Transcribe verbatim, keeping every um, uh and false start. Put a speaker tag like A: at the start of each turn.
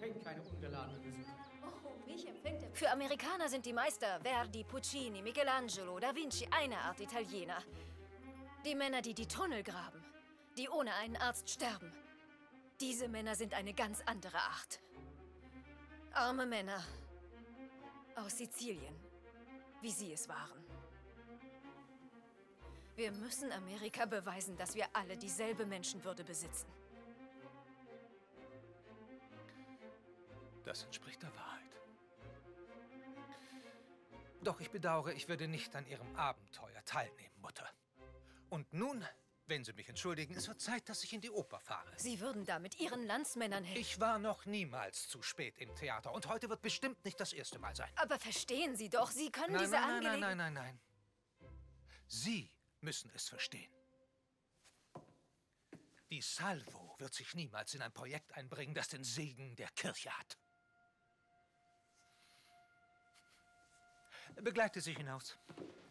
A: empfängt keine ungeladenen Besucher.
B: Oh, mich empfängt er. Für Amerikaner sind die Meister Verdi, Puccini, Michelangelo, Da Vinci eine Art Italiener. Die Männer, die die Tunnel graben, die ohne einen Arzt sterben. Diese Männer sind eine ganz andere Art. Arme Männer aus Sizilien, wie sie es waren. Wir müssen Amerika beweisen, dass wir alle dieselbe Menschenwürde besitzen.
C: Das entspricht der Wahrheit. Doch ich bedauere, ich würde nicht an Ihrem Abenteuer teilnehmen, Mutter. Und nun, wenn Sie mich entschuldigen, es wird Zeit, dass ich in die Oper fahre.
B: Sie würden da mit Ihren Landsmännern helfen.
C: Ich war noch niemals zu spät im Theater und heute wird bestimmt nicht das erste Mal sein.
B: Aber verstehen Sie doch, Sie können
C: Nein,
B: diese
C: nein, nein,
B: Angelegenheit...
C: nein, nein, nein, nein. Sie müssen es verstehen. Die Salvo wird sich niemals in ein Projekt einbringen, das den Segen der Kirche hat. Begleite Sie hinaus.